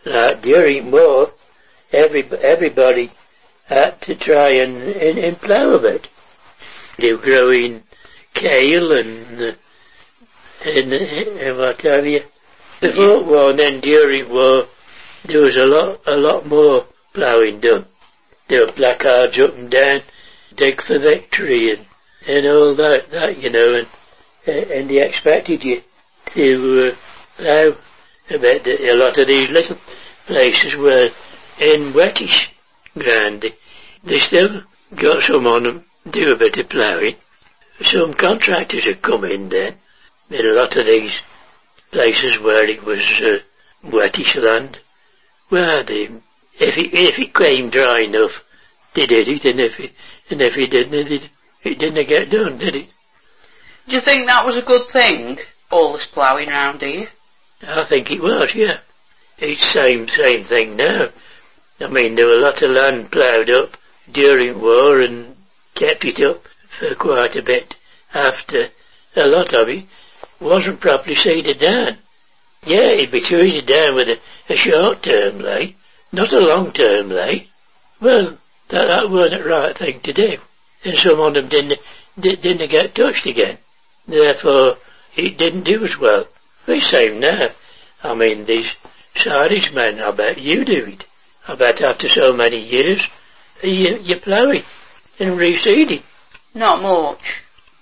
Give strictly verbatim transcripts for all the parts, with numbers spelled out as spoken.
like during war, every, everybody had to try and, and, and plough a bit. They were growing kale and, uh, and, and what have you. Before war and then during war, there was a lot, a lot more ploughing done. There were placards up and down, dig for victory and, and all that, that, you know, and, and they expected you to, uh, plough a bit. A lot of these little places were in wettish ground. They, they still got some on them, do a bit of ploughing. Some contractors had come in then, in a lot of these places where it was, uh, wettish land. Well, they, if it, if it came dry enough, they did it, and if it, and if it didn't, it, it didn't get done, did it? Do you think that was a good thing, all this ploughing round here? I think it was, yeah. It's same, same thing now. I mean, there were a lot of land ploughed up during war and kept it up for quite a bit after. A lot of it wasn't properly seeded down. Yeah, it'd be treated down with a, a short-term lay, not a long-term lay. Well, that, that weren't the right thing to do. And some of them didn't, didn't get touched again. Therefore, it didn't do as well. It's same now. I mean, these Scottish men, I bet you do it. I bet after so many years, you, you plough it and reseed it. Not much.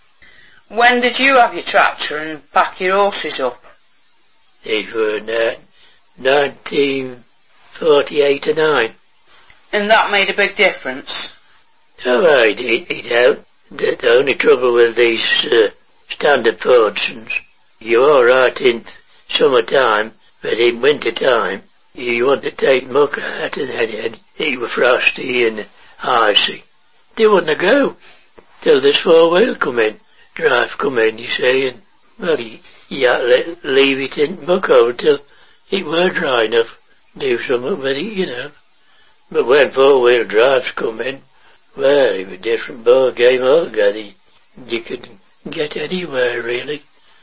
When did you have your tractor and pack your horses up? These were uh, nineteen forty-eight or nine. And that made a big difference? Oh, right, it, it helped. The, the only trouble with these uh, standard Fordsons, you're all right in summertime, but in winter time, you want to take muck out and then it was frosty and icy. They wouldn't go till this four-wheel come in, drive come in, you see, and, well, you, you had to let, leave it in muck over till it were dry enough, do something with it, you know. But when four-wheel drives come in, well, it was a different ball game altogether. You could get anywhere, really.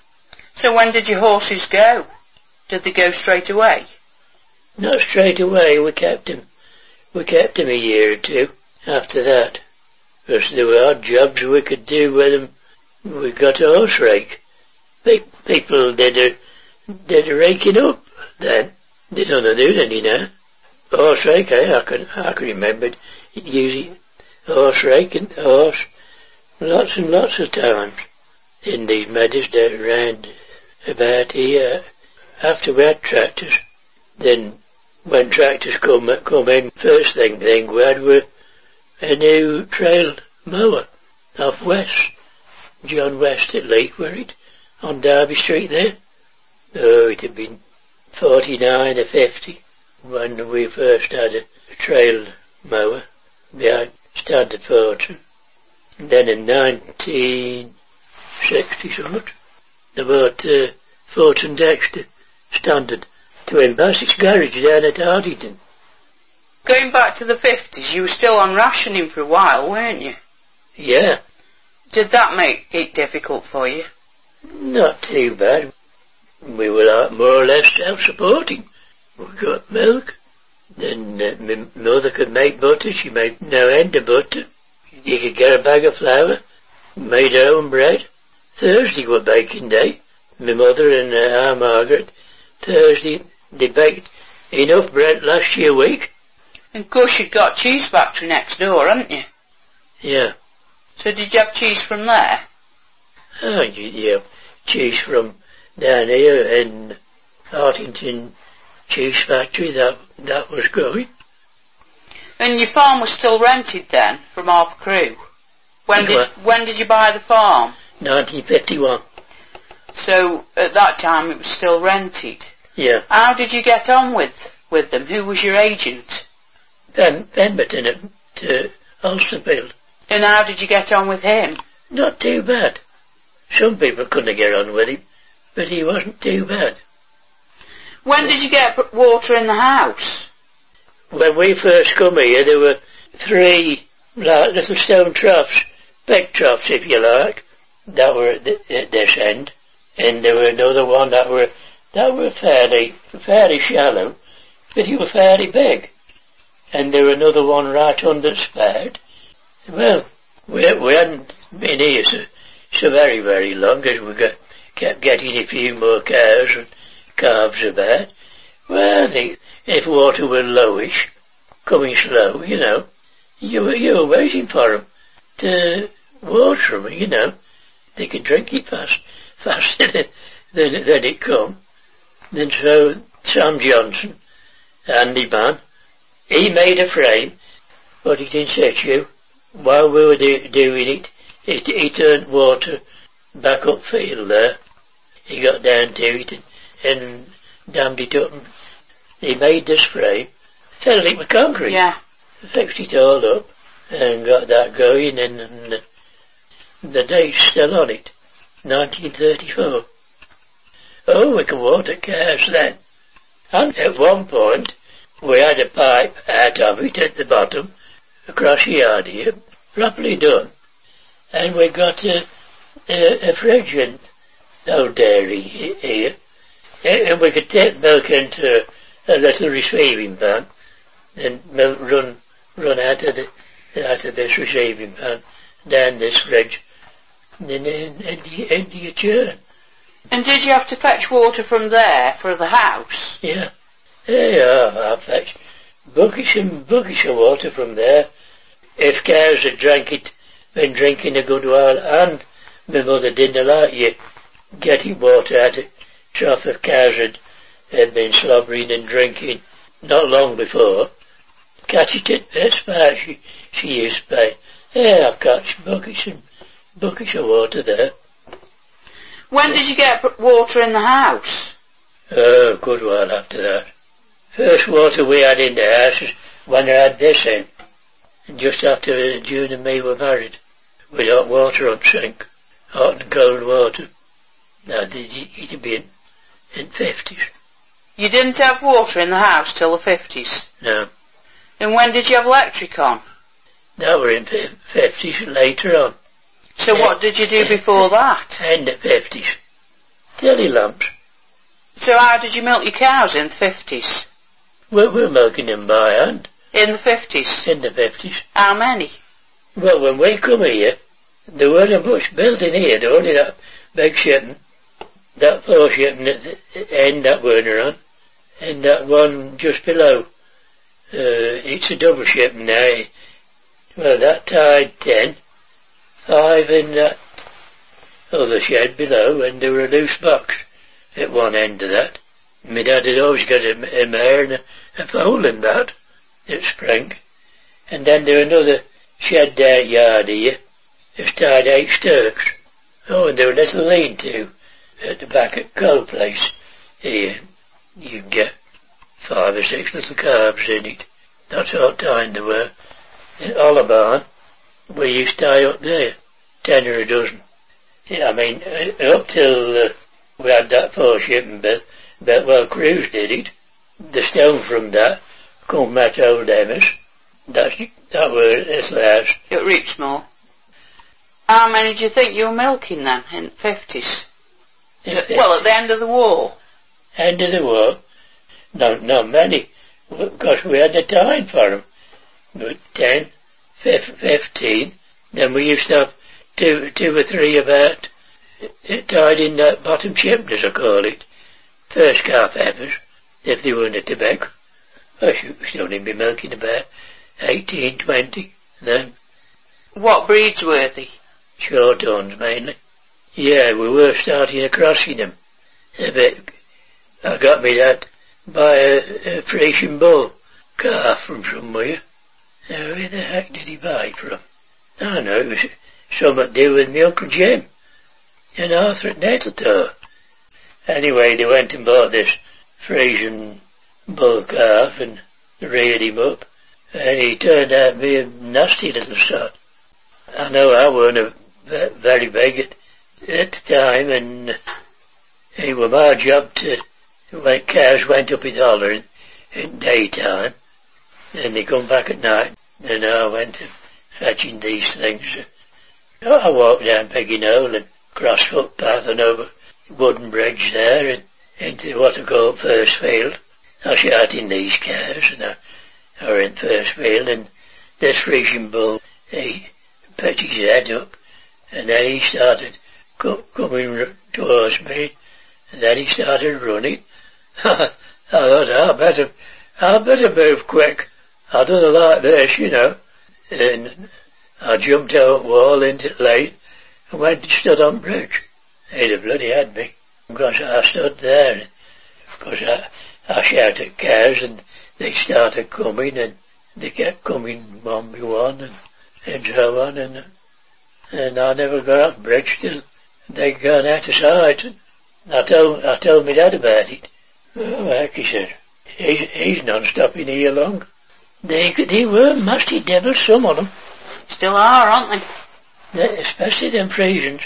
So when did your horses go? Did they go straight away? Not straight away. We kept them. We kept them a year or two after that. Because there were odd jobs we could do with them. We got a horse rake. People did a, did a raking up then. They don't do any now. Horse rake, eh? I can, I can remember using horse rake and horse lots and lots of times in these meadows down around about here. After we had tractors, then when tractors come, come in, first thing, thing we had were a new trail mower off West. John West at Lakewood, on Derby Street there. Oh, it had been forty-nine or fifty when we first had a trail mower behind Standard Fortune. And then in nineteen sixty something, they bought uh, Fortune Dexter Standard Twin Bassett's garage down at Ardington. Going back to the fifties, you were still on rationing for a while, weren't you? Yeah. Did that make it difficult for you? Not too bad. We were like more or less self-supporting. We got milk. Then uh, my mother could make butter. She made no end of butter. You could get a bag of flour. Made her own bread. Thursday was baking day. My mother and uh, our Margaret, Thursday, they baked enough bread last year week. And of course you'd got a cheese factory next door, hadn't you? Yeah. So did you have cheese from there? Oh, yeah, cheese from down here in Hartington Cheese Factory, that that was going. And your farm was still rented then, from Harper Crew? When did, when did you buy the farm? nineteen fifty-one. So, at that time it was still rented? Yeah. How did you get on with, with them? Who was your agent? Ben, Pemberton at uh, Ulsterfield. And how did you get on with him? Not too bad. Some people couldn't get on with him, but he wasn't too bad. When did you get water in the house? When we first come here, there were three like little stone troughs, big troughs if you like, that were at, th- at this end, and there were another one that were that were fairly fairly shallow, but he was fairly big. And there was another one right under the spout. Well, we, we hadn't been here so, so very, very long, as we got, kept getting a few more cows and calves about. Well, the, if water were lowish, coming slow, you know, you were, you were waiting for them to water them, you know. They could drink it fast, faster than, than, than it come. Then so, Sam Johnson, handy man, he made a frame, put it in situ. While we were do, doing it, it, he turned water back upfield there. He got down to it and, and dammed it up. And he made this frame, filled it with concrete. Yeah. Fixed it all up and got that going, and, and the, the date's still on it, nineteen thirty-four. Oh, we could water cows then. And at one point, we had a pipe out of it at the bottom, across the yard here, properly done. And we got a, a, a fridge in old dairy here, and we could take milk into a, a little receiving pan, and milk run, run out of the, out of this receiving pan, down this fridge, and then into, into your churn. And did you have to fetch water from there for the house? Yeah. Yeah, I fetched buckets and buckets of water from there. If cows had drank it, been drinking a good while, and my mother didn't like you getting water out of trough of cows had, had been slobbering and drinking not long before. Catch it at the spout, she, she used to say. Yeah, I've catch buckets and buckets of water there. When did you get water in the house? Oh, a good while after that. First water we had in the house was when I had this in. And just after June and me were married. With hot water on sink. Hot and cold water. Now, it'd be in, in fifties. You didn't have water in the house till the fifties? No. And when did you have electric on? Now we're in fifties later on. So uh, what did you do before that? In the fifties. Telly lamps. So how did you milk your cows in the fifties? Well, we're milking them by hand. In the fifties? In the fifties. How many? Well, when we come here, there wasn't much built in here. There was only that big shipping, that four shipping at the end that weren't on, and that one just below. Uh, it's a double shipping now. Well, that tied ten, five in that other shed below, and there were a loose box at one end of that. My dad had always got a, a mare and a, a foal in that at spring. And then there was another shed down yard here. It's tied eight stirks. Oh, and there was a little lean-to at the back at Coal Place here. You can get five or six little calves in it. That's all time there were. In Olibarn, we used to tie up there, ten or a dozen. Yeah, I mean, up till uh, we had that four shipping bit, but well, Cruise did it. The stone from that come at Old Emma's. That, that was this house. At Reepsmore. How many do you think you were milking then, in the fifties? Well, at the end of the war. End of the war? No, not many, because we had the time for them. Ten, fifteen. Then we used to have two, two or three about it tied in that bottom chimney, as I call it. First calf heifers, if they weren't a tobacco. I should, should only be milking about eighteen, twenty then. What breeds were they? Short horns mainly. Yeah, we were starting to crossing them a bit. I got me that by a, a Frisian bull calf from somewhere. Now, where the heck did he buy it from? I know, it was something to do with my Uncle Jim and Arthur at Nettletor. Anyway, they went and bought this Frisian bull calf and reared him up, and he turned out to be a nasty little sod. I know I weren't a, very big at, at the time, and it was my job to, when cows went up in the holler in, in daytime, and they come back at night, and I went to fetching these things. I walked down Peggy Knoll and cross footpath and over wooden bridge there and into what I call First Field. I shot in these cows, and I, I were in first field, and this Frisian bull, he picked his head up, and then he started co- coming towards me, and then he started running. I thought, I better, I better move quick. I don't like this, you know. And I jumped out wall into the lane and went and stood on bridge. He'd have bloody had me. Because I stood there. Because I, I shouted cows and they started coming and they kept coming one by one and, and so on. And, and I never got on bridge till they gone out of sight. And I told, I told my dad about it. Oh, heck, he said, he's, he's not stopping here long. They, they were nasty devils, some of them. Still are, aren't they? they especially them Frisians.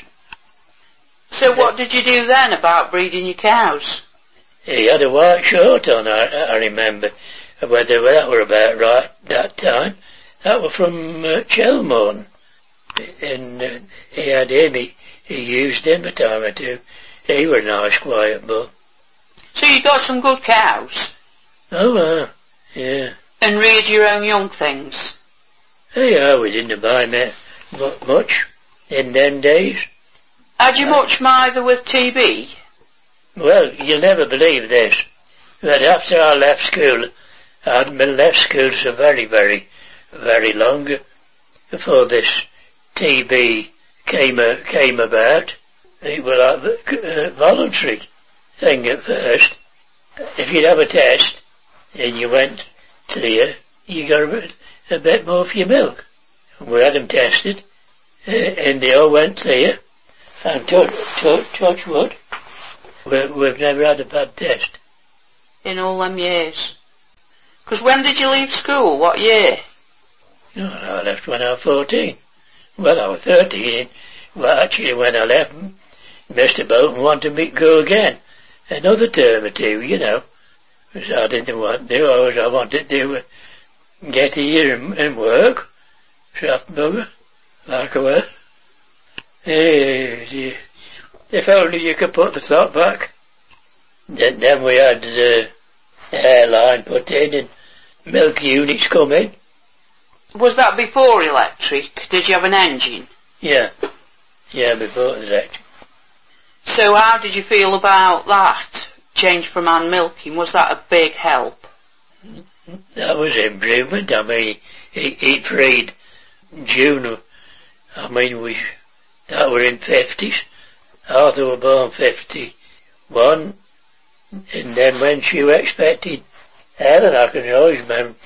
So they, what did you do then about breeding your cows? He had a white shirt on, I, I remember. Whether that were about right that time. That was from uh, Chelmorne. And uh, he had him, he, he used him a time or two. He was a nice, quiet bull. So you got some good cows? Oh, uh, yeah. And reared your own young things? Yeah, we didn't buy much in them days. Had you much mither with T B? Well, you'll never believe this, but after I left school, I hadn't been left school so very, very, very long before this T B came uh, came about. It was like a uh, voluntary thing at first. If you'd have a test and you went clear, you got a bit, a bit more for your milk. We had them tested, uh, and they all went clear. And touch, touch, touch wood, we, we've never had a bad test. In all them years? Because when did you leave school? What year? No, I left when I was fourteen. Well, I was thirteen. Well, actually, when I left, Mister Bolton wanted me to go again. Another term or two, you know. So I didn't want to. I, was, I wanted to get here and, and work. Shop bugger, like I was. Hey, dear. If only you could put the thought back. Then, then we had the airline put in and milk units come in. Was that before electric? Did you have an engine? Yeah. Yeah, before electric. So how did you feel about that? Change from hand milking, was that a big help? That was improvement. I mean, it, it freed June. I mean, we, that were in fifties. Arthur was born fifty-one. And then when she was expecting Helen, I can always remember,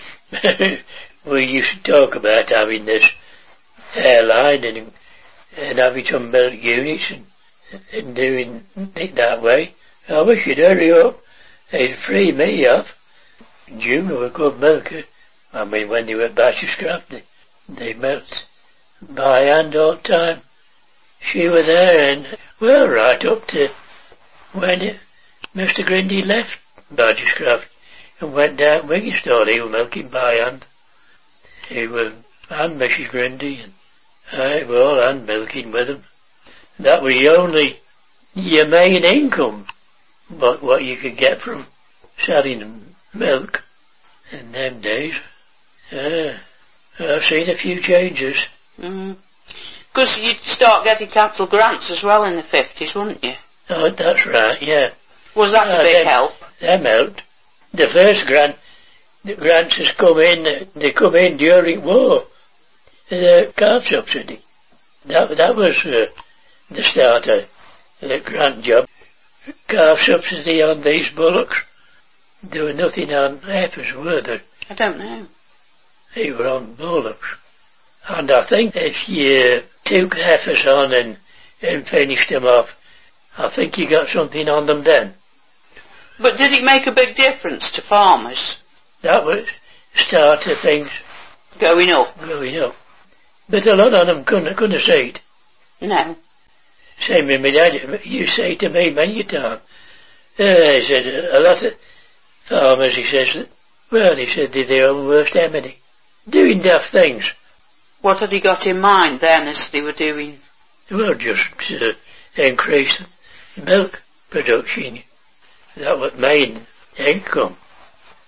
we used to talk about having this airline and, and having some milk units and, and doing it that way. I wish you'd hurry up. They'd free me off. June was a good milker. I mean, when they were at Batcherscraft, they, they milked by hand all the time. She was there and, well, right up to when it, Mister Grindy left Batcherscraft and went down Wigginstall. He was milking by hand. He was, and Missus Grindy, and I were all hand milking with him. That was the only, your main income, what, what you could get from selling milk in them days. Uh, I've seen a few changes. Mm. Because you'd start getting capital grants as well in the fifties, wouldn't you? Oh, that's right, yeah. Was that uh, a big them, help? Them helped. The first grant, the grants has come in, they come in during war. The calf subsidy. That, that was uh, the start of the grant job. Calf subsidy on these bullocks. There were nothing on heifers, were there? I don't know. They were on bullocks. And I think if you took heifers on and, and finished them off, I think you got something on them then. But did it make a big difference to farmers? That was the start of things going up. Going up. But a lot of them couldn't, couldn't see it. No. Same with my dad, you say to me many times. Uh, he said, a lot of farmers, he says, well, he said, they're their own worst enemy. Doing daft things. What had he got in mind then as they were doing? Well, just uh, increase milk production. That was main income.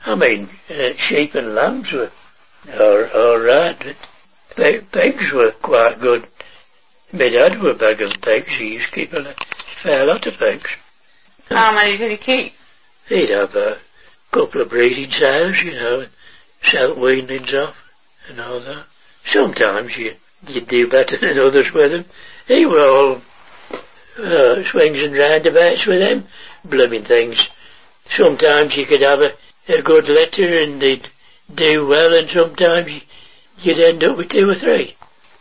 I mean, uh, sheep and lambs were all right, but pe- pigs were quite good. My dad were big on pigs. He used to keep a fair lot of pigs. How many did he keep? He'd have a couple of breeding sows, you know, and sell weanlings off and all that. Sometimes you, you'd do better than others with them. He were all uh, swings and roundabouts with them, blooming things. Sometimes you could have a, a good litter and they'd do well, and sometimes you'd end up with two or three.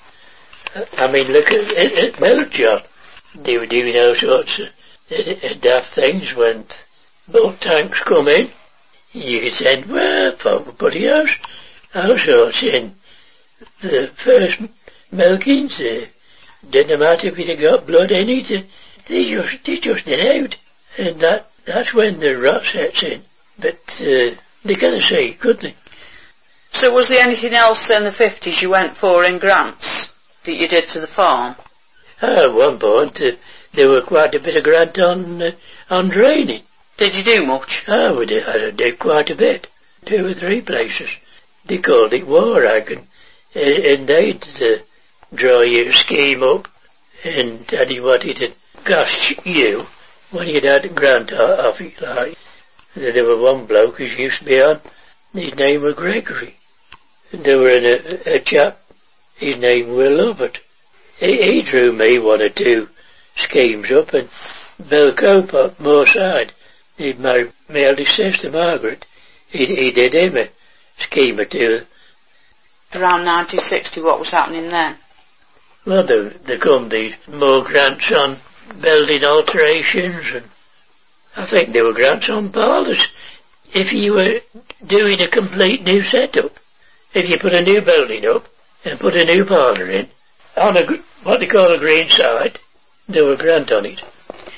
I mean, look at, at, at Milk John. They were doing all sorts of uh, daft things when bulk tanks come in. You could send, well, everybody else, all sorts in. The first milkings, uh, didn't matter if it got blood in it, uh, they just, they just did out. And that, that's when the rot sets in. But, uh, they couldn't see, could they? So was there anything else in the fifties you went for in grants that you did to the farm? Ah, at one point, uh, there were quite a bit of grant on, uh, on draining. Did you do much? Ah, we did, I did quite a bit. Two or three places. They called it war wagon. And they'd uh, draw your scheme up and tell you what it'd cost you when you'd had a grant off it. Like, there was one bloke who used to be on, his name was Gregory. And there was a, a chap, his name was Lovett. He, he drew me one or two schemes up, and Bill Cope up Moorside, he'd married my eldest sister Margaret. He, he did him a scheme or two. Around nineteen sixty, what was happening then? Well, there, there come these more grants on building alterations, and I think there were grants on parlours. If you were doing a complete new setup, if you put a new building up and put a new parlour in, on a, what they call a green site, there were grant on it.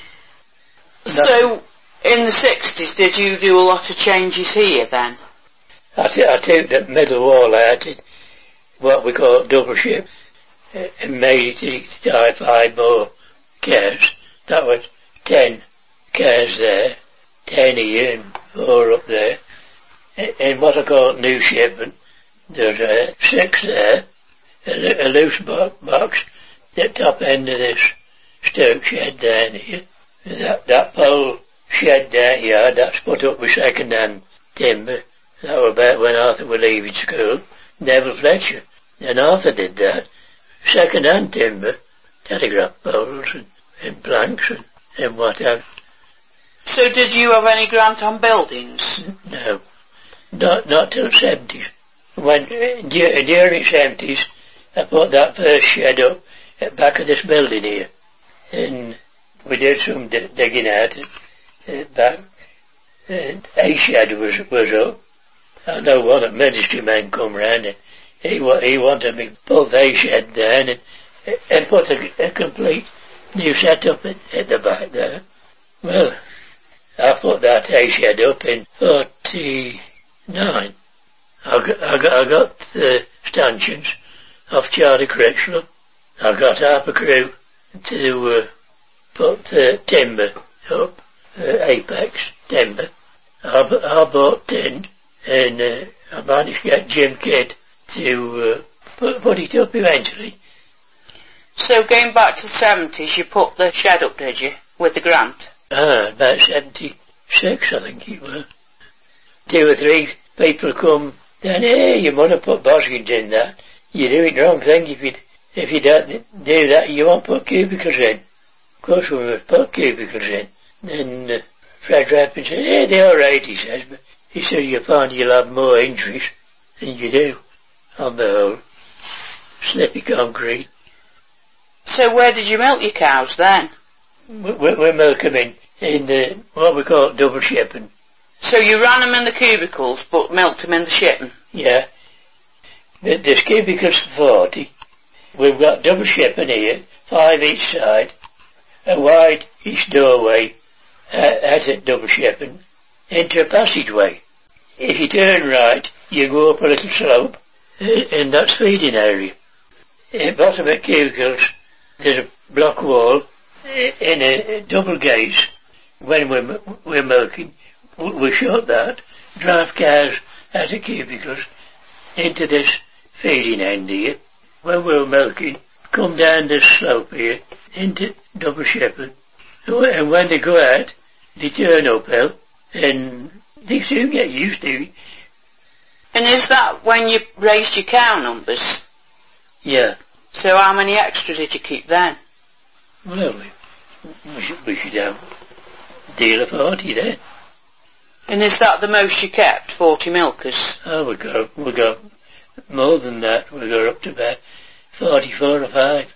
So, in the sixties, did you do a lot of changes here then? I, t- I took the middle wall out, what we call double ship, and made it to tie five more cars. That was ten cars there, ten here and four up there. And what I call new shipment, there's uh, six there, a, a loose box, the top end of this stoke shed down here. That, that pole shed down here, that's put up with second-hand timber. That was about when Arthur was leaving school. Neville Fletcher. And Arthur did that. Second-hand timber, telegraph poles and, and planks and, and what have. So did you have any grant on buildings? No. Not, not till seventies. When, during seventies, I put that first shed up at the back of this building here. And we did some d- digging out at back. And a shed was, was up. I know one of the ministry men come round and he, he wanted me to pull the shed down and, and put a, a complete new setup at, at the back there. Well, I put that hay shed up in forty-nine. I got, I got, I got the stanchions off Charlie Critchlow. I got half a crew to uh, put the timber up, uh, apex timber. I, I bought tin and uh, I managed to get Jim Kidd to uh, put, put it up eventually. So going back to the seventies, you put the shed up, did you, with the grant? Ah, about seventy-six, I think it was. Two or three people come down, hey, you must have put Boskins in that. You're doing the wrong thing if you if you don't do that, you won't put cubicles in. Of course we must put cubicles in. Then uh, Fred Rapin said, hey, they're alright, he says, but he said you find you'll have more injuries than you do on the whole. Slippy concrete. So where did you milk your cows then? We, we, we milk them in, in the, what we call double shipping. So you ran them in the cubicles, but milked them in the shipping? Yeah. The, there's cubicles for forty. We've got double shipping here, five each side, a wide each doorway at, at a double shipping, into a passageway. If you turn right, you go up a little slope, and that's feeding area. At the bottom of cubicles, there's a block wall, in a, a double gate. When we're, we're milking, we shut that, drive cars out of cubicles into this feeding end here. When we were milking, come down this slope here into Double Shepherd. And when they go out, they turn uphill and they soon get used to it. And is that when you raised your cow numbers? Yeah. So how many extra did you keep then? Well, we, we, should, we should have a deal of forty then. And is that the most you kept, forty milkers? Oh, we got, we got more than that. We got up to about forty-four or five.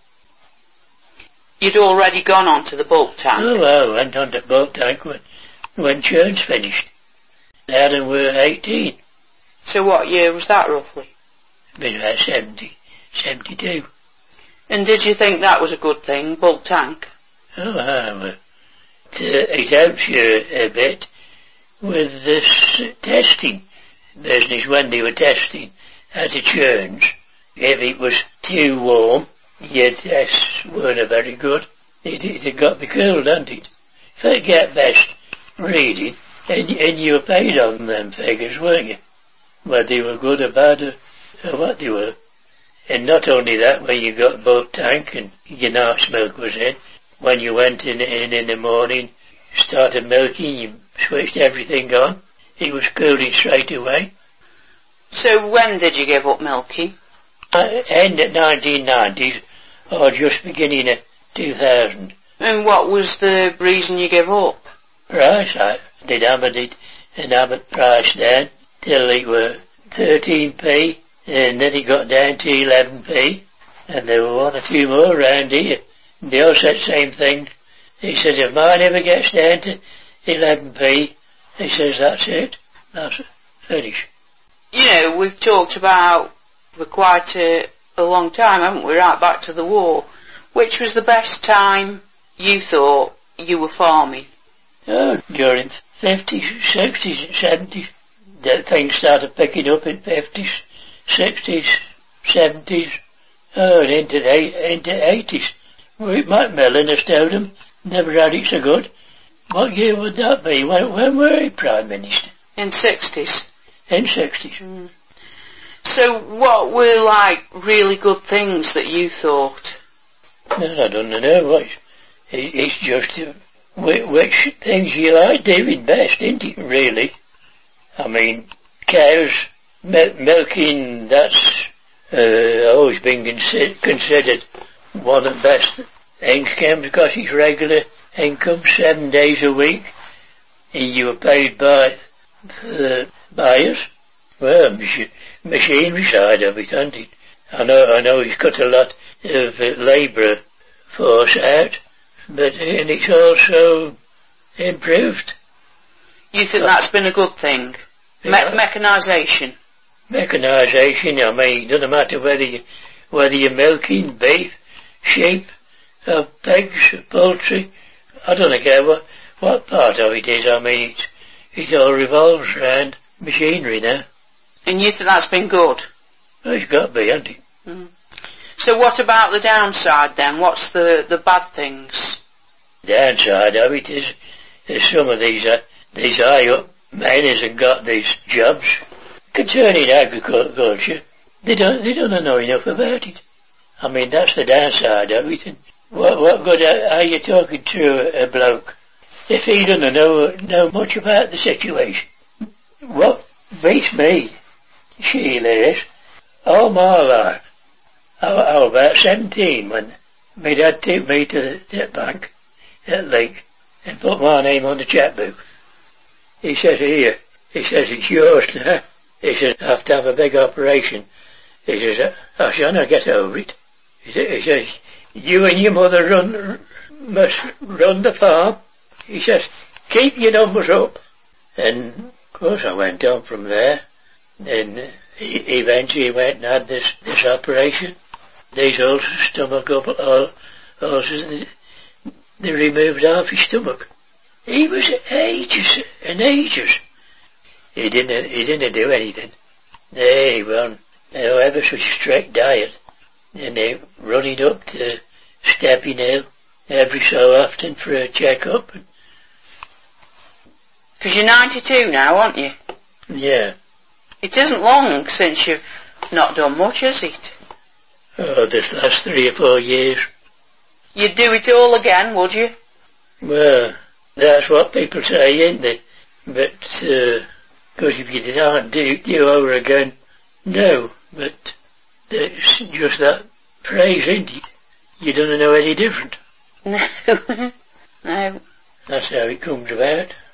You'd already gone on to the bulk tank? Oh, well, went on to the bulk tank when, when churn's finished. Adam were eighteen. So what year was that roughly? Been about seventy, seventy-two. And did you think that was a good thing, bulk tank? Oh, well, it, uh, it helps you a bit with this uh, testing business when they were testing at the churns. If it was too warm, your tests weren't very good. It, it had got to be cooled, hadn't it? If I get best reading, and, and you were paid on them figures, weren't you? Whether they were good or bad or, or what they were. And not only that, when you got bulk tank and your nice milk was in, when you went in, in in the morning, started milking, you switched everything on, it was cooling straight away. So when did you give up milking? Uh, end of nineteen nineties, or just beginning of two thousand. And what was the reason you gave up? Price, I did hammer it and hammer price down till it were thirteen p, and then it got down to eleven p, and there were one or two more around here. They all said the same thing. He said, if mine ever gets down to eleven p, he says, that's it. That's finished. You know, we've talked about for quite a, a long time, haven't we, right back to the war. Which was the best time you thought you were farming? Oh, during fifties, sixties, seventies. The things started picking up in fifties, sixties, seventies, oh, and into the, into eighties. We might Mellon have told them, never had it so good. What year would that be? When, when were he Prime Minister? In sixties. In sixties. Mm. So what were like really good things that you thought? No, I don't know. What, it, it's just uh, which, which things you like doing best, isn't it, really? I mean, cows, mil- milking, that's uh, always been consi- considered one of the best income because it's regular income, seven days a week, and you were paid by the buyers. Well, mach- machinery side of it, isn't it? I know, I know he's cut a lot of uh, labour force out, but and it's also improved. You think uh, that's been a good thing? Me- yeah. Mechanisation? Mechanisation, I mean, it doesn't matter whether, you, whether you're milking beef, sheep, or pigs, or poultry, I don't care what, what part of it is, I mean, it, it all revolves around machinery now. And you think that's been good? Well, it's got to be, hasn't it? Mm. So what about the downside then? What's the, the bad things? The downside of it is, is some of these, uh, these high up men hasn't got these jobs. Concerning agriculture, they don't, they don't know enough about it. I mean, that's the downside of it. And what, what good are you talking to a, a bloke if he doesn't know, know much about the situation? What beats me, Sheila, is, all my life, I, I was about seventeen when my dad took me to the, to the bank at Lake and put my name on the checkbook. He says, here, he says, it's yours now. He says, I have to have a big operation. He says, I shall not get over it. He says, he says, you and your mother run, must run the farm. He says, keep your numbers up. And, of course, I went on from there. And he eventually went and had this, this operation. These ulcers, stomach up, all, ulcers, they removed half his stomach. He was ages and ages. He didn't, he didn't do anything. They were on ever such a strict diet. And they running up to Stepping Hill every so often for a check-up. Because you're ninety-two now, aren't you? Yeah. It isn't long since you've not done much, is it? Oh, this last three or four years. You'd do it all again, would you? Well, that's what people say, ain't they? But, uh, because if you didn't do it do over again, no. But it's just that phrase, ain't it? You don't know any different. No. No. That's how it comes about.